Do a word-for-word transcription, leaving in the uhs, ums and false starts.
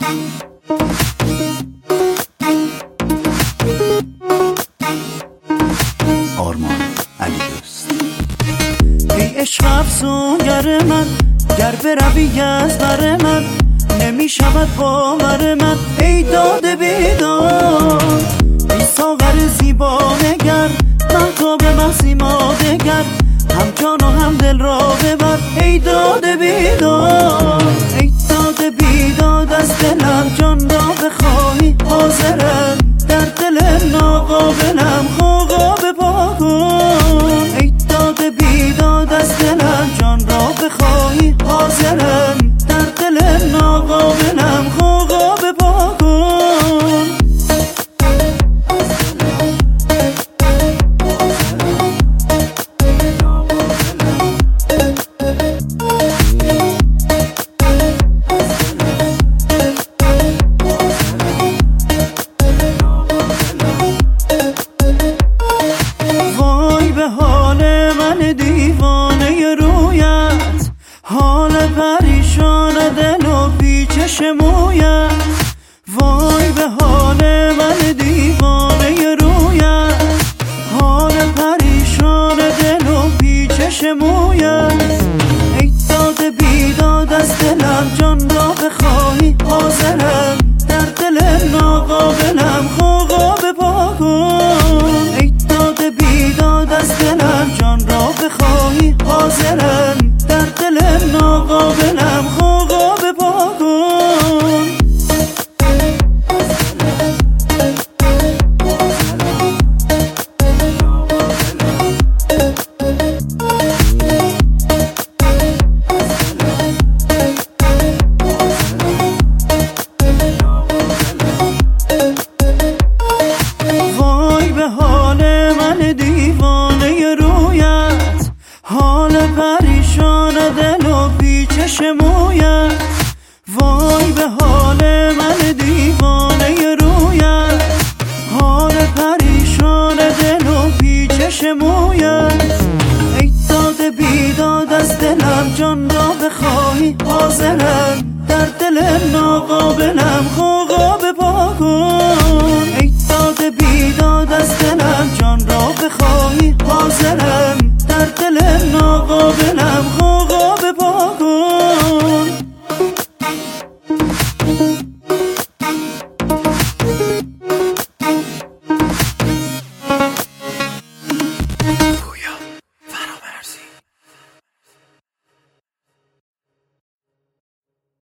آرمان علیدوست. ای عشق افسونگر من، گر بروی از بر من نمی شود باور من. ای داده بیداد ای ساغر زیبا نگر، مهتاب محسیما دگر، هم جان و هم دل را ببر. ای داده بیداد ای داده بیداد از دلم جان را بخواهی حاضرم، در دل ناقابلم خوغا بپا کن. ای داده بیداد از دلم جان را بخواهی حاضرم، در دل ناقابلم خوغا بپا کن. حال پریشان دل و پیچش مویت، وای به حال من دیوانه رویت. حال پریشان دل و پیچش مویت. ای داده بیداد از دلم جان را بخواهی حاضرم، در دل ناقابلم خوغا بپا کن. ای داده بیداد از دلم جان را بخواهی حاضرم، در دل ناقابلم خوغا بپا کن. وای به حال من دیوانه رویت، حال پریشان دل و پیچش مویت. وای به حال من دیوانه رویت، حال پریشان دل و پیچش مویت. ای داده بیداد از دلم جان را بخواهی حاضرم، در دل ناقابلم خوغا بپا کن. ای داده بیداد از دلم جان را بخواهی حاضرم، در دل ناقابلم خوغا بپا